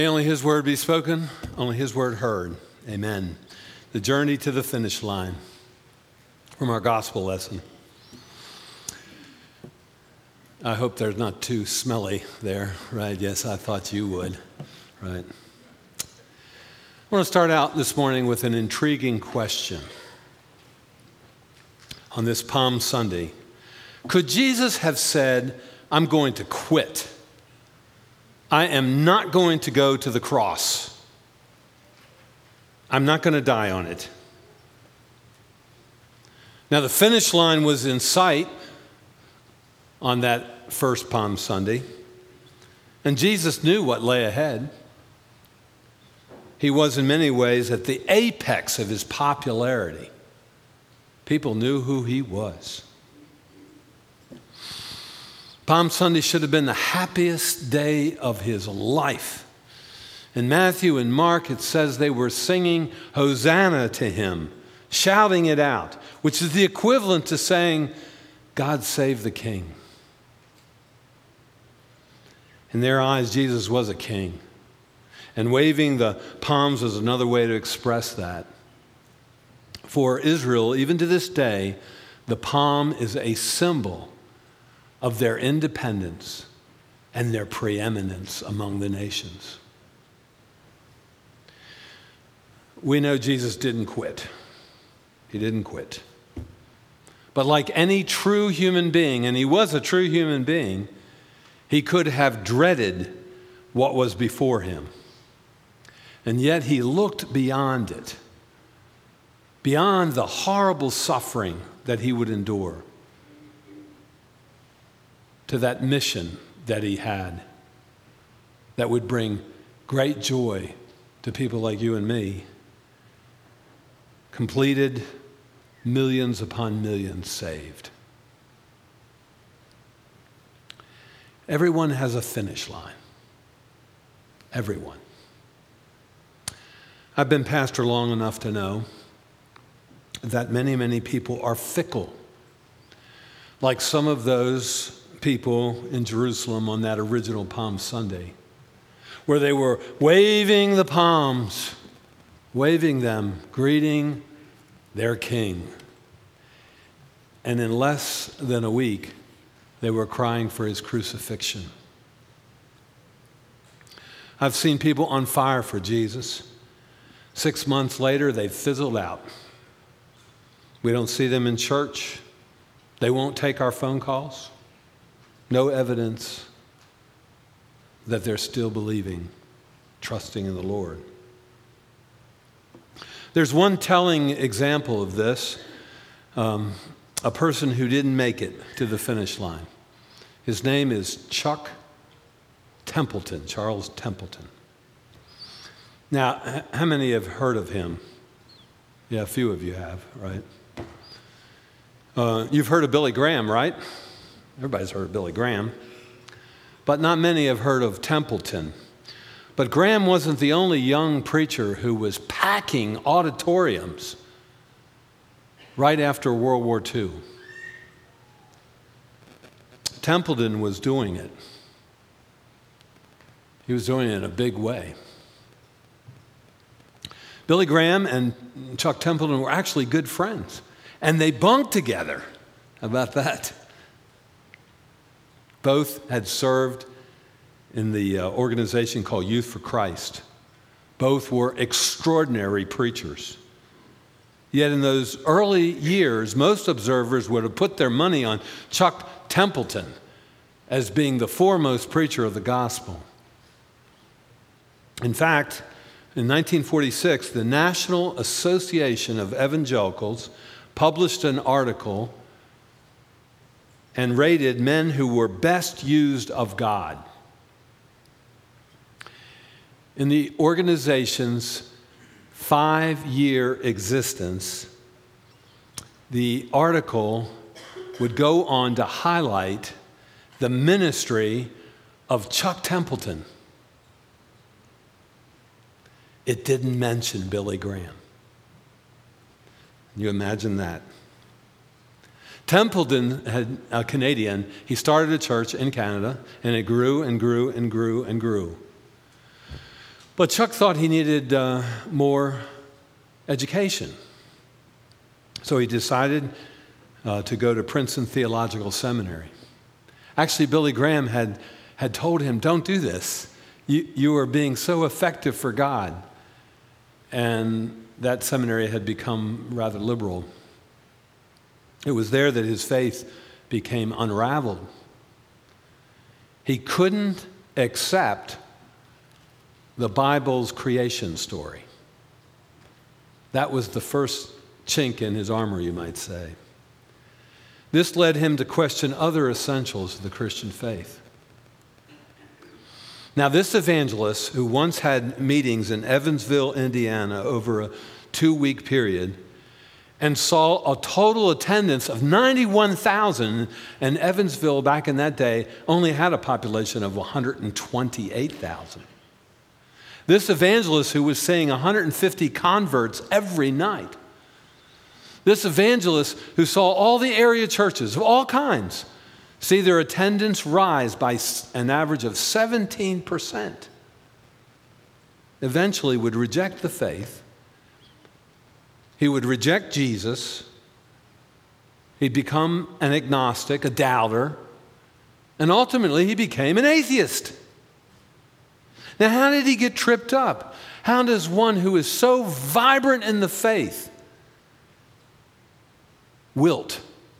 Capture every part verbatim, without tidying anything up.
May only his word be spoken, only his word heard. Amen. The journey to the finish line from our gospel lesson. I hope they're not too smelly there, right? Yes, I thought you would, right? I want to start out this morning with an intriguing question on this Palm Sunday. Could Jesus have said, I'm going to quit? I am not going to go to the cross. I'm not going to die on it. Now, the finish line was in sight on that first Palm Sunday, and Jesus knew what lay ahead. He was, in many ways, at the apex of his popularity. People knew who he was. Palm Sunday should have been the happiest day of his life. In Matthew and Mark, it says they were singing Hosanna to him, shouting it out, which is the equivalent to saying, God save the King. In their eyes, Jesus was a king. And waving the palms was another way to express that. For Israel, even to this day, the palm is a symbol of their independence and their preeminence among the nations. We know Jesus didn't quit. He didn't quit. But like any true human being, and he was a true human being, he could have dreaded what was before him. And yet he looked beyond it, beyond the horrible suffering that he would endure, to that mission that he had that would bring great joy to people like you and me. Completed, millions upon millions saved. Everyone has a finish line. Everyone. I've been pastor long enough to know that many, many people are fickle. Like some of those people in Jerusalem on that original Palm Sunday, where they were waving the palms, waving them, greeting their king. And in less than a week, they were crying for his crucifixion. I've seen people on fire for Jesus. Six months later, they fizzled out. We don't see them in church. They won't take our phone calls. No evidence that they're still believing, trusting in the Lord. There's one telling example of this, um, a person who didn't make it to the finish line. His name is Chuck Templeton, Charles Templeton. Now, how many have heard of him? Yeah, a few of you have, right? Uh, you've heard of Billy Graham, right? Everybody's heard of Billy Graham. But not many have heard of Templeton. But Graham wasn't the only young preacher who was packing auditoriums right after World War Two. Templeton was doing it. He was doing it in a big way. Billy Graham and Chuck Templeton were actually good friends, and they bunked together. How about that? Both had served in the uh, organization called Youth for Christ. Both were extraordinary preachers. Yet in those early years, most observers would have put their money on Chuck Templeton as being the foremost preacher of the gospel. In fact, in nineteen forty-six, the National Association of Evangelicals published an article and rated men who were best used of God. In the organization's five-year existence, the article would go on to highlight the ministry of Chuck Templeton. It didn't mention Billy Graham. Can you imagine that? Templeton, had a Canadian, he started a church in Canada, and it grew and grew and grew and grew. But Chuck thought he needed uh, more education. So he decided uh, to go to Princeton Theological Seminary. Actually, Billy Graham had, had told him, don't do this. You, you are being so effective for God. And that seminary had become rather liberal. It was there that his faith became unraveled. He couldn't accept the Bible's creation story. That was the first chink in his armor, you might say. This led him to question other essentials of the Christian faith. Now, this evangelist, who once had meetings in Evansville, Indiana, over a two-week period, and saw a total attendance of ninety-one thousand, and Evansville back in that day only had a population of one hundred twenty-eight thousand. This evangelist who was seeing one hundred fifty converts every night. This evangelist who saw all the area churches of all kinds see their attendance rise by an average of seventeen percent. Eventually would reject the faith. He would reject Jesus. He'd become an agnostic, a doubter, and ultimately he became an atheist. Now, how did he get tripped up? How does one who is so vibrant in the faith wilt?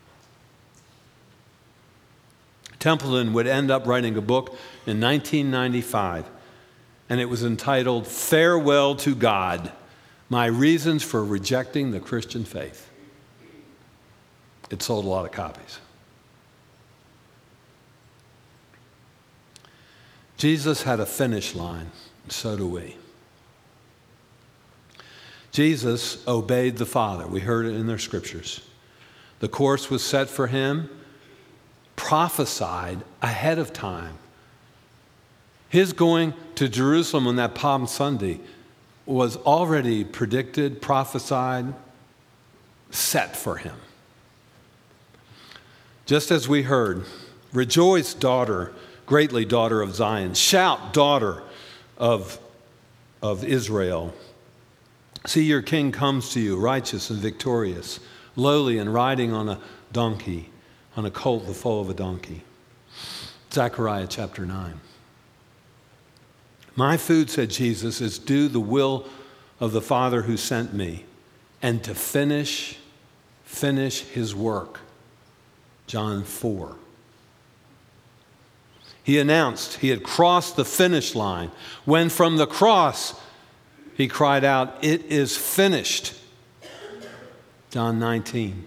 Templeton would end up writing a book in nineteen ninety-five, and it was entitled Farewell to God, My Reasons for Rejecting the Christian Faith. It sold a lot of copies. Jesus had a finish line, and so do we. Jesus obeyed the Father. We heard it in their scriptures. The course was set for him, prophesied ahead of time. His going to Jerusalem on that Palm Sunday was already predicted, prophesied, set for him. Just as we heard, rejoice, daughter, greatly, daughter of Zion. Shout, daughter of, of Israel. See, your king comes to you, righteous and victorious, lowly and riding on a donkey, on a colt, the foal of a donkey. Zechariah chapter nine. My food, said Jesus, is do the will of the Father who sent me, and to finish, finish his work. John four. He announced he had crossed the finish line when from the cross he cried out, it is finished. John nineteen.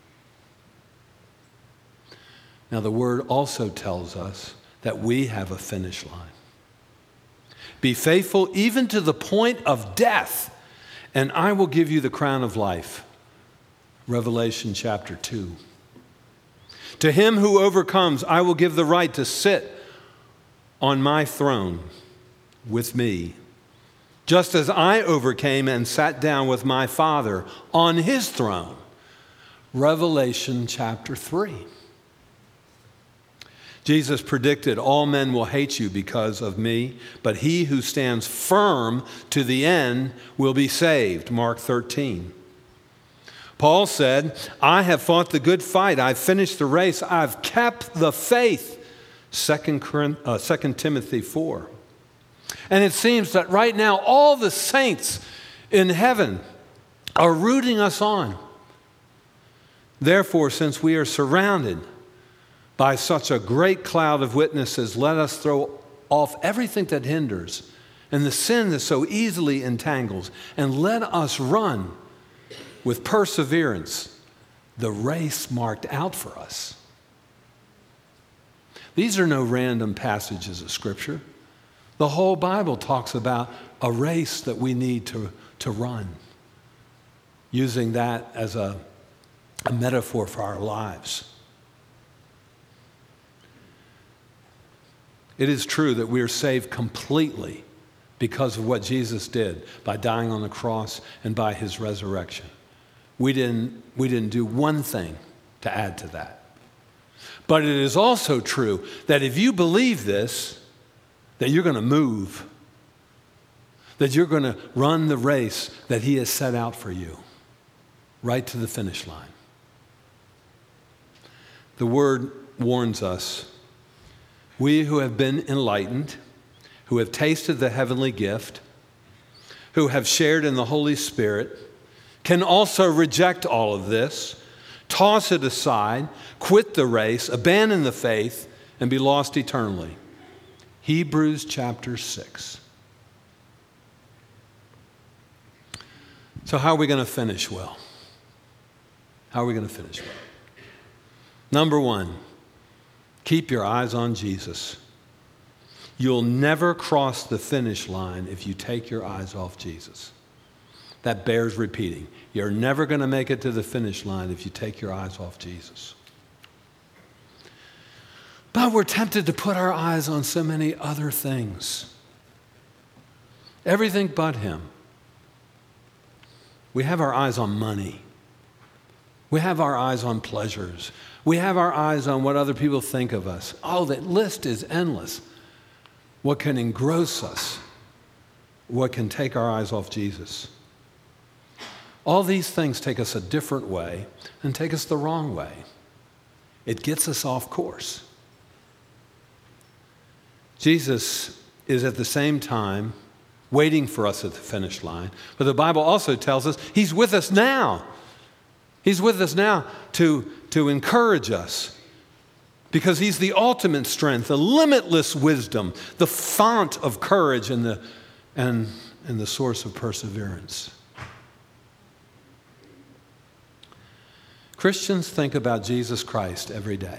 Now the word also tells us that we have a finish line. Be faithful even to the point of death, and I will give you the crown of life. Revelation chapter two. To him who overcomes, I will give the right to sit on my throne with me, just as I overcame and sat down with my Father on his throne. Revelation chapter three. Jesus predicted, all men will hate you because of me, but he who stands firm to the end will be saved. Mark thirteen. Paul said, I have fought the good fight. I've finished the race. I've kept the faith. Second Timothy four. And it seems that right now all the saints in heaven are rooting us on. Therefore, since we are surrounded by such a great cloud of witnesses, let us throw off everything that hinders and the sin that so easily entangles, and let us run with perseverance the race marked out for us. These are no random passages of Scripture. The whole Bible talks about a race that we need to, to run, using that as a, a metaphor for our lives. It is true that we are saved completely because of what Jesus did by dying on the cross and by his resurrection. We didn't, we didn't do one thing to add to that. But it is also true that if you believe this, that you're going to move. that you're going to run the race that he has set out for you, right to the finish line. The word warns us, we who have been enlightened, who have tasted the heavenly gift, who have shared in the Holy Spirit, can also reject all of this, toss it aside, quit the race, abandon the faith, and be lost eternally. Hebrews chapter six. So how are we going to finish well? How are we going to finish well? Number one, keep your eyes on Jesus. You'll never cross the finish line if you take your eyes off Jesus. That bears repeating. You're never going to make it to the finish line if you take your eyes off Jesus. But we're tempted to put our eyes on so many other things. Everything but him. We have our eyes on money. We have our eyes on pleasures. We have our eyes on what other people think of us. Oh, that list is endless. What can engross us? What can take our eyes off Jesus? All these things take us a different way and take us the wrong way. It gets us off course. Jesus is at the same time waiting for us at the finish line, but the Bible also tells us he's with us now. He's with us now to, to encourage us because he's the ultimate strength, the limitless wisdom, the font of courage and the, and, and the source of perseverance. Christians think about Jesus Christ every day.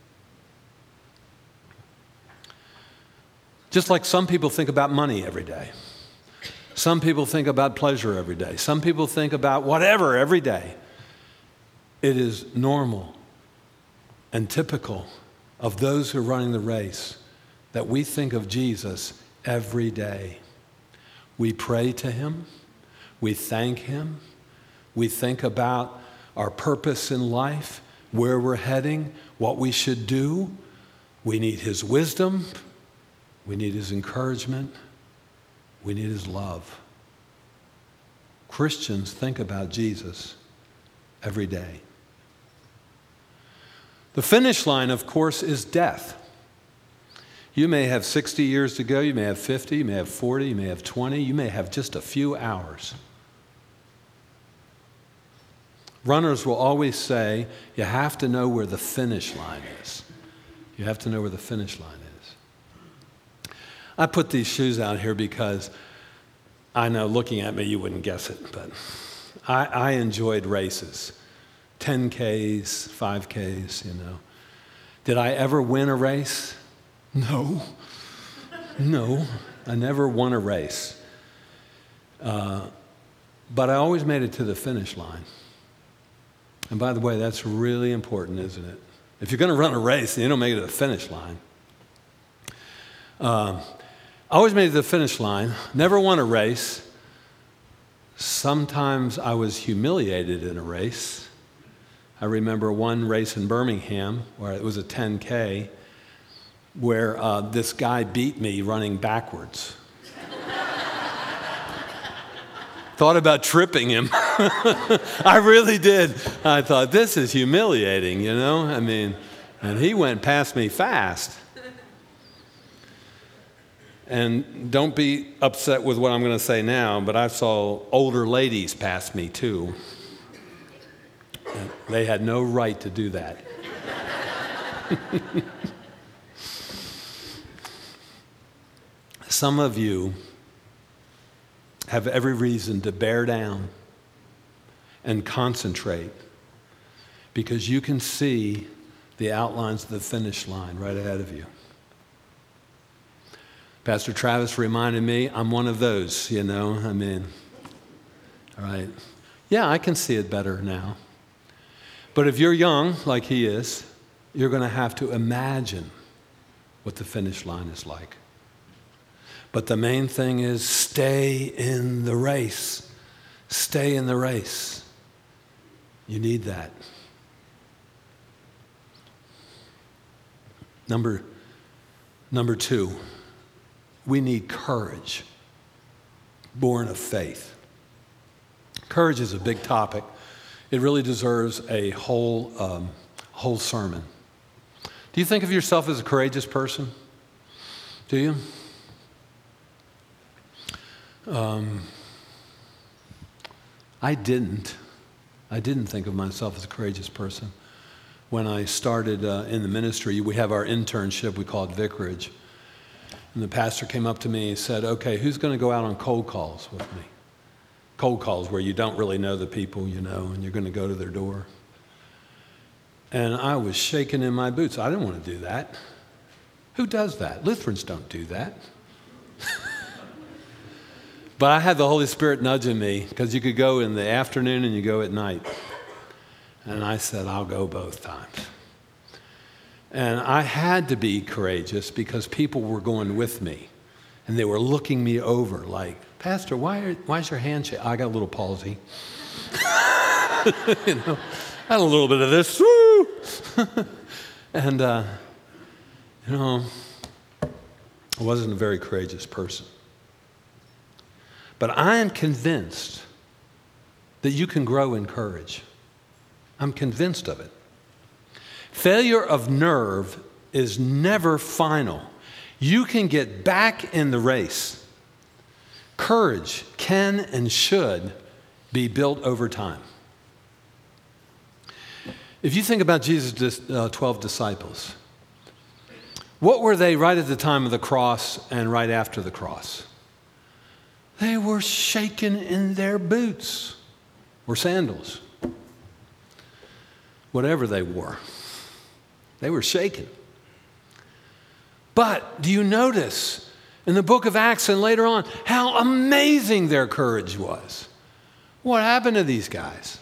Just like some people think about money every day. Some people think about pleasure every day. Some people think about whatever every day. It is normal and typical of those who are running the race that we think of Jesus every day. We pray to him. We thank him. We think about our purpose in life, where we're heading, what we should do. We need his wisdom. We need his encouragement. We need his love. Christians think about Jesus every day. The finish line, of course, is death. You may have sixty years to go, you may have fifty, you may have forty, you may have twenty, you may have just a few hours. Runners will always say, you have to know where the finish line is. You have to know where the finish line is. I put these shoes out here because I know looking at me you wouldn't guess it, but I, I enjoyed races. ten Ks, five Ks, you know. Did I ever win a race? No. No, I never won a race. Uh, but I always made it to the finish line. And by the way, that's really important, isn't it? If you're going to run a race, you don't make it to the finish line. Uh, I always made it to the finish line, never won a race. Sometimes I was humiliated in a race. I remember one race in Birmingham where it was a ten K where uh, this guy beat me running backwards. Thought about tripping him. I really did. I thought, this is humiliating, you know? I mean, and he went past me fast. And don't be upset with what I'm going to say now, but I saw older ladies pass me too. And they had no right to do that. Some of you have every reason to bear down and concentrate because you can see the outlines of the finish line right ahead of you. Pastor Travis reminded me, I'm one of those, you know, I mean, all right. Yeah, I can see it better now. But if you're young, like he is, you're going to have to imagine what the finish line is like. But the main thing is stay in the race. Stay in the race. You need that. Number, number two, we need courage. born of faith. Courage is a big topic. It really deserves a whole, um, whole sermon. Do you think of yourself as a courageous person? Do you? Um, I didn't. I didn't think of myself as a courageous person. When I started uh, in the ministry, we have our internship, we call it vicarage. And the pastor came up to me and said, okay, who's going to go out on cold calls with me? Cold calls where you don't really know the people you know and you're going to go to their door. And I was shaking in my boots. I didn't want to do that. Who does that? Lutherans don't do that. But I had the Holy Spirit nudging me because you could go in the afternoon and you go at night. And I said, I'll go both times. And I had to be courageous because people were going with me. And they were looking me over like, Pastor, why are, why is your hand shaking? I got a little palsy. you know, I had a little bit of this. Woo! and, uh, you know, I wasn't a very courageous person. But I am convinced that you can grow in courage. I'm convinced of it. Failure of nerve is never final. You can get back in the race. Courage can and should be built over time. If you think about Jesus' uh, twelve disciples, what were they right at the time of the cross and right after the cross? They were shaken in their boots or sandals. Whatever they wore. They were shaken. But do you notice in the book of Acts and later on how amazing their courage was? What happened to these guys?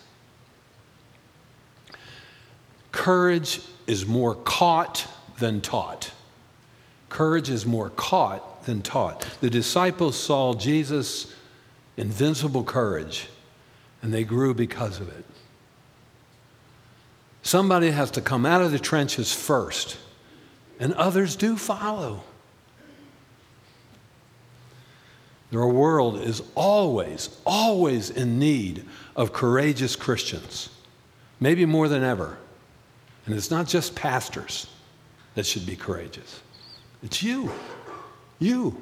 Courage is more caught than taught. Courage is more caught than taught. The disciples saw Jesus' invincible courage, and they grew because of it. Somebody has to come out of the trenches first, and others do follow. Our world is always, always in need of courageous Christians, maybe more than ever. And it's not just pastors that should be courageous. It's you, you,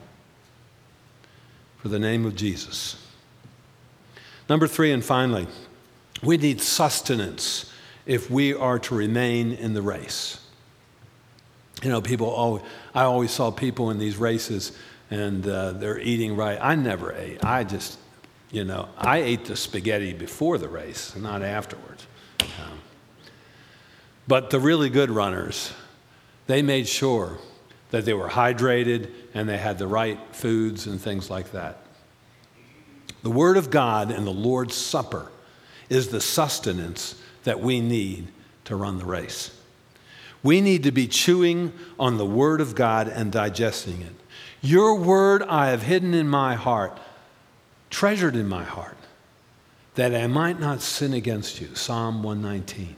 for the name of Jesus. Number three, and finally, we need sustenance if we are to remain in the race. You know, people always, I always saw people in these races and uh, they're eating right. I never ate. I just, you know, I ate the spaghetti before the race, not afterwards. Um, but the really good runners, they made sure that they were hydrated and they had the right foods and things like that. The Word of God and the Lord's Supper is the sustenance that we need to run the race. We need to be chewing on the Word of God and digesting it. Your word I have hidden in my heart, treasured in my heart, that I might not sin against you. Psalm one nineteen.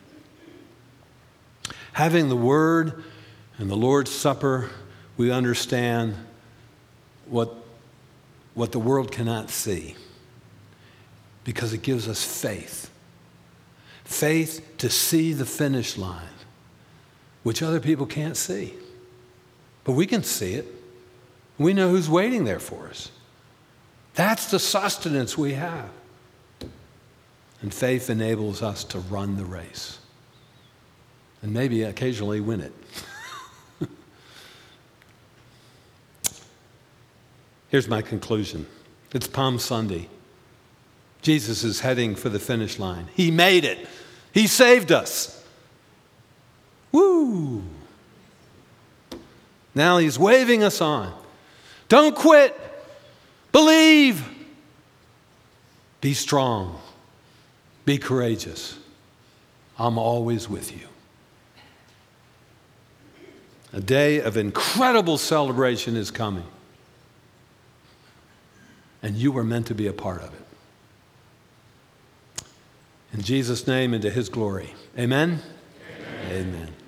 Having the Word and the Lord's Supper, we understand what, what the world cannot see because it gives us faith. Faith to see the finish line, which other people can't see. But we can see it. We know who's waiting there for us. That's the sustenance we have. And faith enables us to run the race. And maybe occasionally win it. Here's my conclusion. It's Palm Sunday. Jesus is heading for the finish line. He made it. He saved us. Woo! Now he's waving us on. Don't quit. Believe. Be strong. Be courageous. I'm always with you. A day of incredible celebration is coming. And you were meant to be a part of it. In Jesus' name and to his glory. Amen? Amen. Amen.